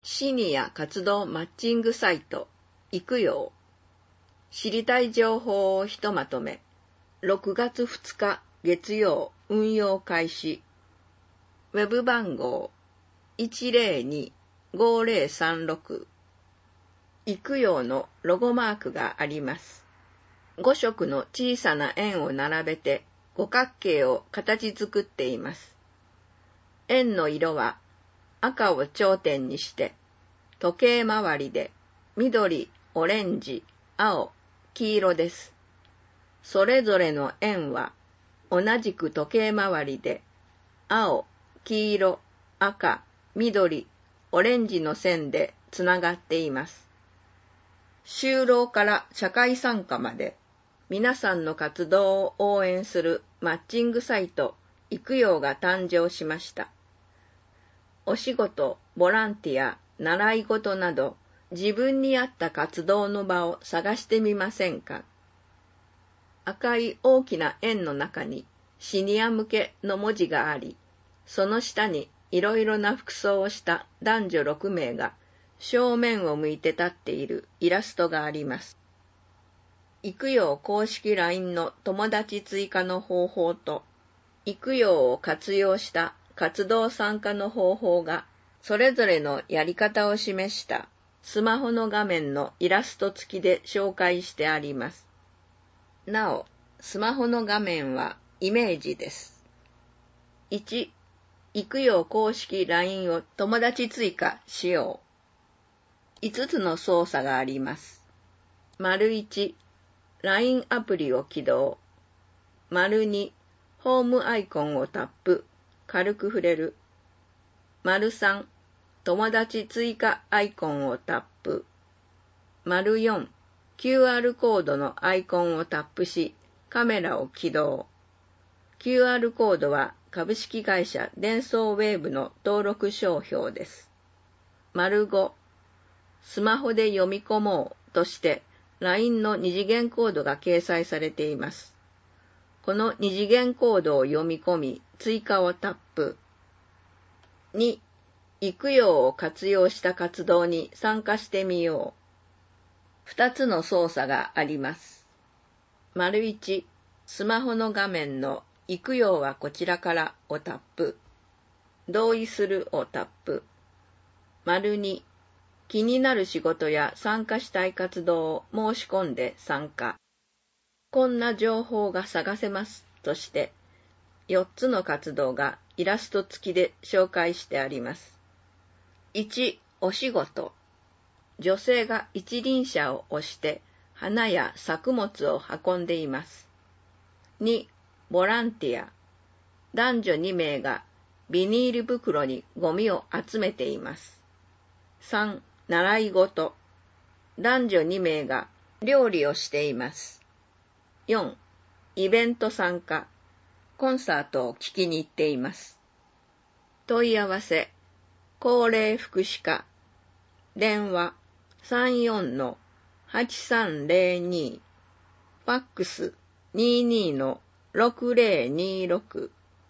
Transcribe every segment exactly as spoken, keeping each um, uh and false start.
シニア活動マッチングサイト、行くよう。知りたい情報をひとまとめ。ろくがつふつか月曜運用開始。ウェブ番号 いちゼロに ごゼロさんろく。行くようのロゴマークがあります。ご色の小さな円を並べて五角形を形作っています。円の色は赤を頂点にして、時計回りで緑、オレンジ、青、黄色です。それぞれの円は同じく時計回りで、青、黄色、赤、緑、オレンジの線でつながっています。就労から社会参加まで、皆さんの活動を応援するマッチングサイト、行くようが誕生しました。お仕事、ボランティア、習い事など、自分に合った活動の場を探してみませんか？赤い大きな円の中にシニア向けの文字があり、その下にいろいろな服装をした男女ろくめいが正面を向いて立っているイラストがあります。行くよう公式 ライン の友達追加の方法と、行くようを活用した活動参加の方法がそれぞれのやり方を示したスマホの画面のイラスト付きで紹介してあります。なお、スマホの画面はイメージです。いち、行くよう公式 ライン を友達追加しよう。いつつの操作があります。丸いち、ライン アプリを起動。丸に、ホームアイコンをタップ、軽く触れる。丸さん、友達追加アイコンをタップ。丸よん、キューアール コードのアイコンをタップし、カメラを起動。キューアール コードは株式会社デンソーウェーブの登録商標です。丸ご、スマホで読み込もうとして ライン の二次元コードが掲載されています。この二次元コードを読み込み、追加をタップ。に、行くようを活用した活動に参加してみよう。二つの操作があります。丸いち、スマホの画面の行くようはこちらからをタップ。同意するをタップ。丸に、気になる仕事や参加したい活動を申し込んで参加。こんな情報が探せますとして、よっつの活動がイラスト付きで紹介してあります。いち、お仕事。女性が一輪車を押して花や作物を運んでいます。に、ボランティア。男女にめいがビニール袋にゴミを集めています。さん、習い事。男女にめいが料理をしています。よん、イベント参加。コンサートを聴きに行っています。問い合わせ。高齢福祉課。電話 さんよんのはちさんゼロに。ファックス にじゅうにのろくゼロにろく。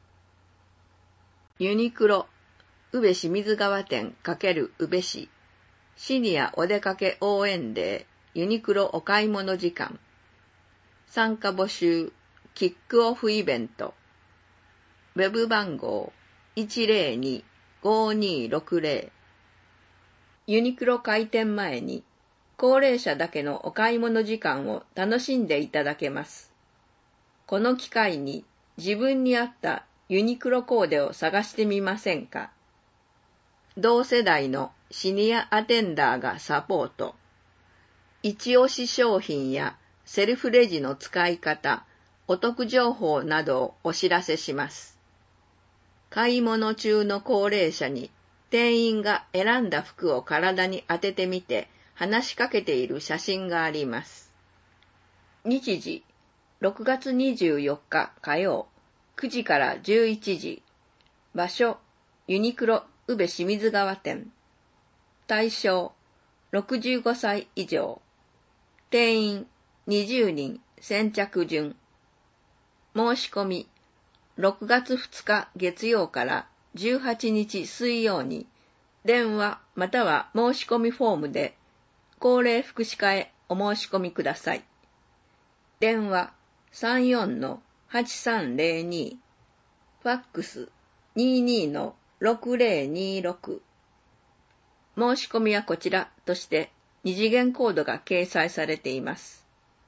ユニクロ宇部清水川店×宇部市シニアお出かけ応援デーユニクロお買い物時間。参加募集キックオフイベント。ウェブ番号 いちゼロに ごにろくゼロ。ユニクロ開店前に高齢者だけのお買い物時間を楽しんでいただけます。この機会に自分に合ったユニクロコーデを探してみませんか？同世代のシニアアテンダーがサポート。一押し商品やセルフレジの使い方、お得情報などをお知らせします。買い物中の高齢者に店員が選んだ服を体に当ててみて話しかけている写真があります。日時、ろくがつにじゅうよっか火曜、くじからじゅういちじ。場所、ユニクロ宇部清水川店。対象、ろくじゅうごさい以上。定員、にじゅうにん、先着順。申し込み、ろくがつふつか月曜からじゅうはちにち水曜に電話または申し込みフォームで高齢福祉課へお申し込みください。電話 さんよんのはちさんゼロに、ファックス にじゅうにのろくゼロにろく。申し込みはこちらとして二次元コードが掲載されています。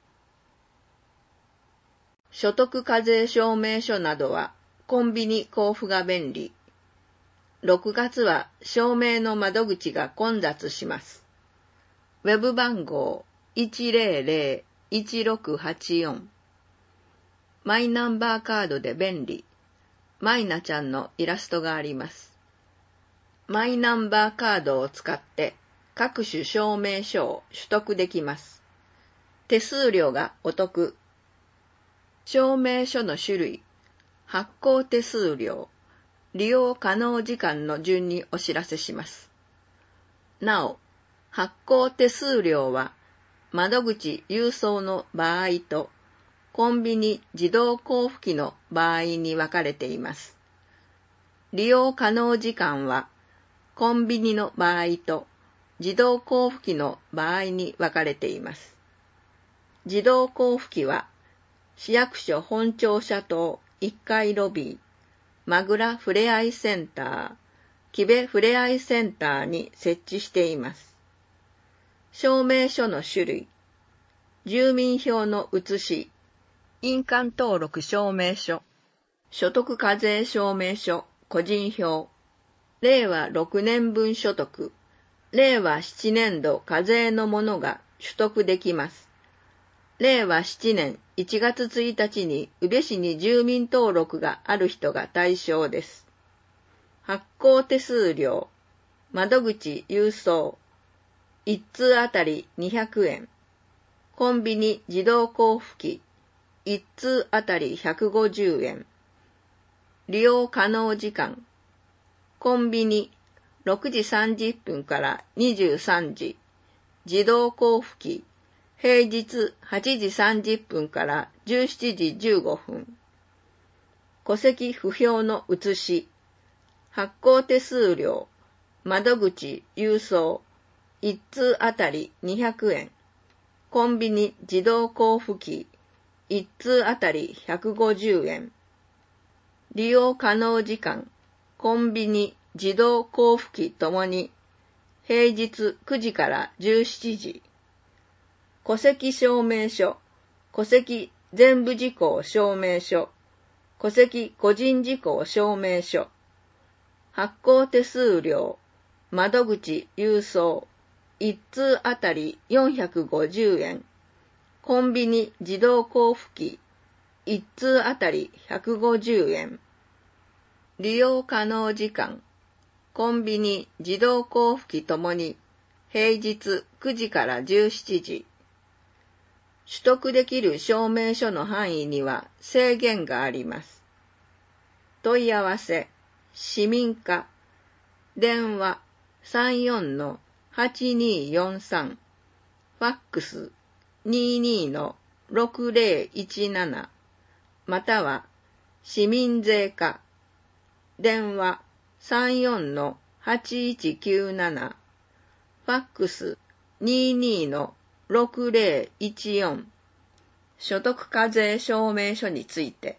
所得課税証明書などはコンビニ交付が便利。ろくがつは証明の窓口が混雑します。ウェブ番号 いちゼロゼロいちろくはちよん。マイナンバーカードで便利。マイナちゃんのイラストがあります。マイナンバーカードを使って各種証明書を取得できます。手数料がお得。証明書の種類、発行手数料、利用可能時間の順にお知らせします。なお、発行手数料は窓口郵送の場合とコンビニ自動交付機の場合に分かれています。利用可能時間はコンビニの場合と自動交付機の場合に分かれています。自動交付機は市役所本庁舎棟いっかいロビー、まぐらふれあいセンター、きべふれあいセンターに設置しています。証明書の種類、住民票の写し、印鑑登録証明書、所得課税証明書、個人票、れいわろくねんぶん所得、れいわななねん度課税のものが取得できます。れいわななねんいちがつついたちに宇部市に住民登録がある人が対象です。発行手数料、窓口郵送、いち通あたりにひゃくえん、コンビニ自動交付機、いち通あたりひゃくごじゅうえん、利用可能時間、コンビニろくじさんじゅっぷんからにじゅうさんじ、自動交付機、平日はちじさんじゅっぷんからじゅうしちじじゅうごふん。戸籍不評の写し、発行手数料、窓口郵送、いち通あたりにひゃくえん。コンビニ自動交付機、いち通あたりひゃくごじゅうえん。利用可能時間、コンビニ自動交付機ともに、平日くじからじゅうしちじ。戸籍証明書、戸籍全部事項証明書、戸籍個人事項証明書、発行手数料、窓口郵送、いち通あたりよんひゃくごじゅうえん、コンビニ自動交付機、いち通あたりひゃくごじゅうえん、利用可能時間、コンビニ自動交付機ともに、平日くじからじゅうしちじ。取得できる証明書の範囲には制限があります。問い合わせ、市民課、電話 さんよんのはちによんさん、ファックス にじゅうにのろくゼロいちなな、または市民税課、電話 さんよんのはちいちきゅうなな、ファックス にじゅうにのろくゼロいちよん、所得課税証明書について。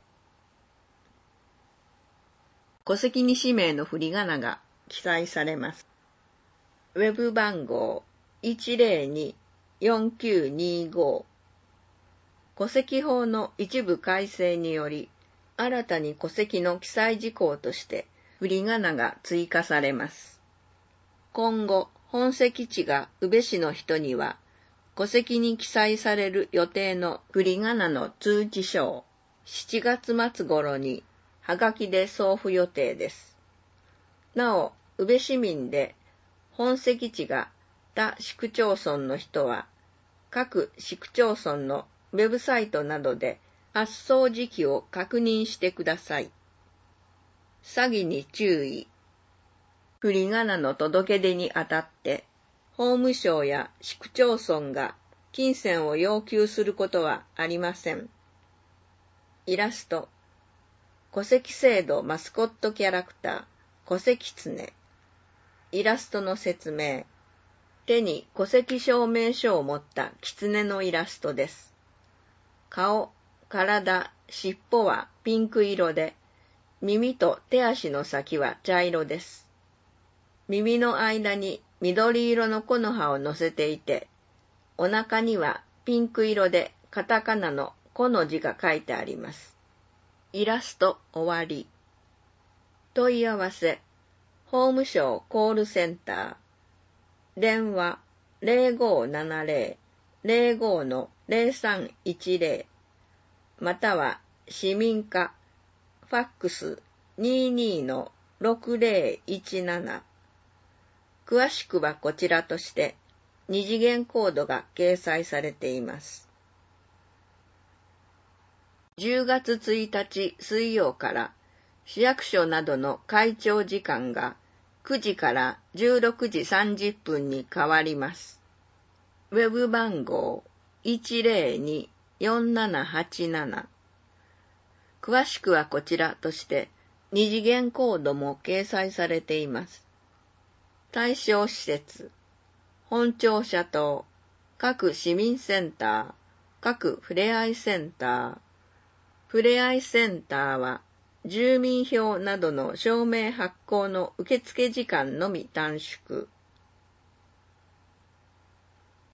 戸籍に氏名の振り仮名が記載されます。ウェブ番号 いちゼロによんきゅうにご。戸籍法の一部改正により、新たに戸籍の記載事項として振り仮名が追加されます。今後、本籍地が宇部市の人には、戸籍に記載される予定の振り仮名の通知書をしちがつ末頃にはがきで送付予定です。なお、宇部市民で本籍地が他市区町村の人は、各市区町村のウェブサイトなどで発送時期を確認してください。詐欺に注意。振り仮名の届け出にあたって、法務省や市区町村が金銭を要求することはありません。イラスト。戸籍制度マスコットキャラクター、戸籍つね。 イラストの説明。手に戸籍証明書を持った狐のイラストです。顔、体、尻尾はピンク色で、耳と手足の先は茶色です。耳の間に緑色の木の葉を乗せていて、お腹にはピンク色でカタカナの木の字が書いてあります。イラスト終わり。問い合わせ、法務省コールセンター。電話 ゼロごーななゼロ ゼロご の ゼロさんいちゼロ または市民課ファックス にじゅうにのろくゼロいちなな。詳しくはこちらとして二次元コードが掲載されています。じゅうがつついたち水曜から市役所などの開庁時間がくじからじゅうろくじさんじゅっぷんに変わります。ウェブ番号 いちゼロに よんななはちなな。詳しくはこちらとして二次元コードも掲載されています。対象施設、本庁舎等、各市民センター、各ふれあいセンター。ふれあいセンターは住民票などの証明発行の受付時間のみ短縮。